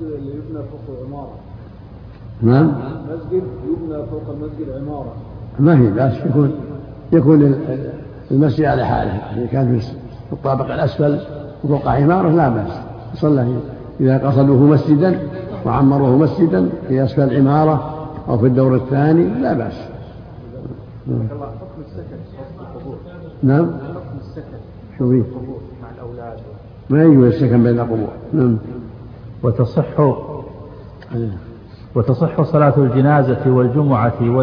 اللي يبنى فوق عمارة. نعم. مسجد يبنى فوق المسجد عمارة. ما هي بأس، يكون المسجد على حاله، إذا كان في الطابق الأسفل وفوق عمارة لا بأس صلى. إذا قصدوه مسجدا وعمروه مسجدا في أسفل العمارة أو في الدور الثاني لا بأس. حكم السكن وسط القبور. نعم. حكم السكن شو فيه؟ القبور مع الأولاد. ما يجوز السكن بين القبور. نعم. وتصح صلاة الجنازة والجمعة